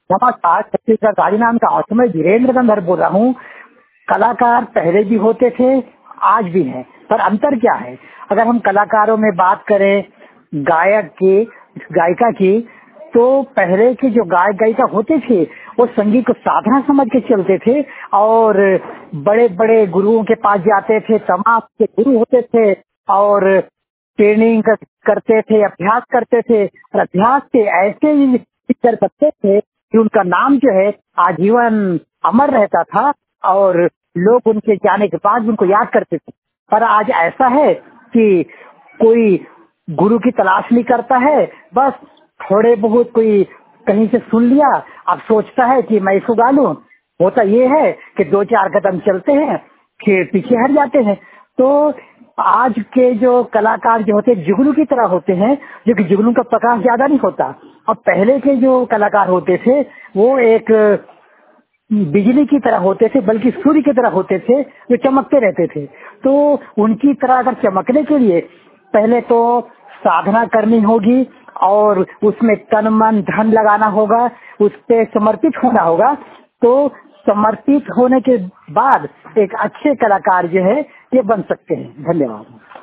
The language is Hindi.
नमस्कार, छत्तीसगढ़ राजनांद गांव से मैं वीरेंद्र गंधर बोल रहा हूँ। कलाकार पहले भी होते थे, आज भी हैं, पर अंतर क्या है? अगर हम कलाकारों में बात करें गायक की, गायिका की, तो पहले के जो गायक गायिका होते थे वो संगीत को साधना समझ के चलते थे और बड़े बड़े गुरुओं के पास जाते थे। समाज के गुरु होते थे और ट्रेनिंग करते थे, अभ्यास करते थे और अभ्यास से ऐसे ही कर सकते थे कि उनका नाम जो है आजीवन अमर रहता था और लोग उनके जाने के बाद उनको याद करते थे। पर आज ऐसा है कि कोई गुरु की तलाश नहीं करता है, बस थोड़े बहुत कोई कहीं से सुन लिया, अब सोचता है कि मैं इसको गा लूं। होता ये है कि दो चार कदम चलते हैं फिर पीछे हट जाते हैं। तो आज के जो कलाकार जो होते हैं जुगनू की तरह होते हैं, जो कि जुगनू का प्रकाश ज्यादा नहीं होता। और पहले के जो कलाकार होते थे वो एक बिजली की तरह होते थे, बल्कि सूर्य की तरह होते थे जो चमकते रहते थे। तो उनकी तरह अगर चमकने के लिए पहले तो साधना करनी होगी और उसमें तन मन धन लगाना होगा, उस पे समर्पित होना होगा। तो समर्पित होने के बाद एक अच्छे कलाकार जो है ये बन सकते हैं। धन्यवाद।